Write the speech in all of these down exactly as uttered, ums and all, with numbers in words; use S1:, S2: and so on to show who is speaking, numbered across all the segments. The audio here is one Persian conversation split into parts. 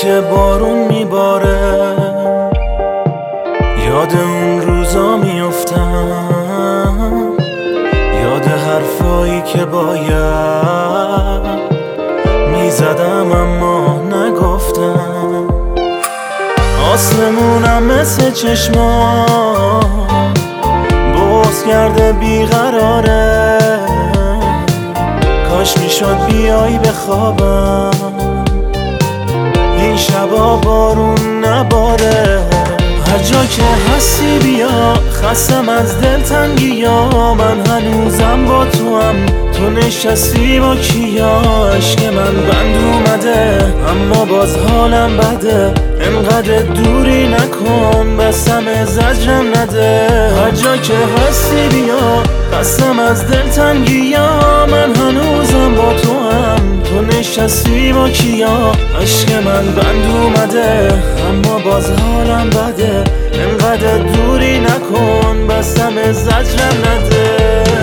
S1: که بارون میباره یاد اون روزا میافتم، یاد حرفایی که باید میزدم اما نگفتم. آسمونم مثل چشما بغض کرده بیقراره، کاش میشد بیایی بخوابم این شبا بارون نباره. هر جا که هستی بیا، خستم از دلتنگی ها، من هنوزم با تو هم، تو نشستی با کیا. عشق من بند اومده اما باز حالم بده، انقدر دوری نکن بسم زجرم نده. هر جا که هستی بیا، خستم از دلتنگی ها، من هنوزم با تو هم، تو نشستی با کیا. عشق من بند اومده اما باز حالم بده، انقدر دوری نکن بسم زجرم نده.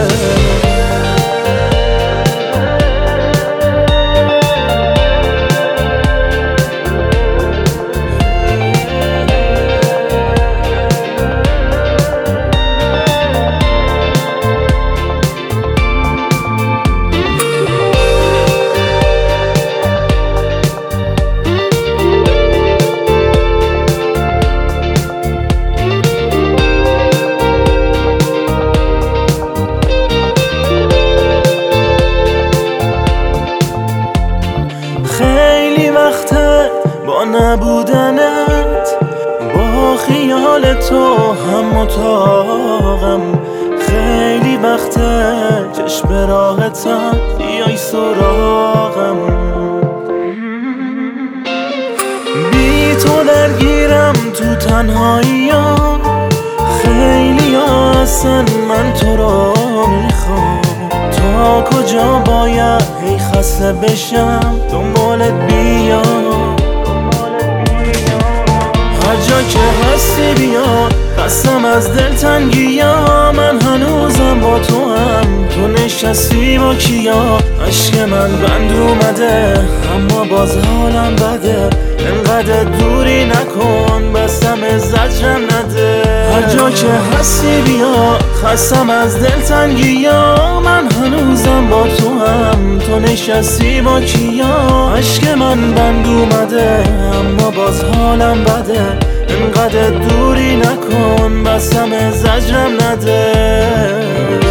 S1: خیلی وقته با نبودنت، با خیال تو هم اتاقم. خیلی وقته چشم به راحتم بیای سراغم، بی تو درگیرم تو تنهاییام. خیلی هستن من تو رو میخوام، تا کجا باید هی خسته بشم دنبالت بیام. هر جا که هستی بیا، خستم از دلتنگی ها، من هنوزم با تو هم، تو نشستی با کیا. عشق من بند اومده اما باز حالم بده، انقدر دوری نکن بسم زجرم نده. هر جا که هستی بیا، خستم از دلتنگی ها، من هنوزم با تو هم، تو نشستی با کیا. عشق من بند اومده اما باز حالم بده، انقدر دوری نکن بسم زجرم نده.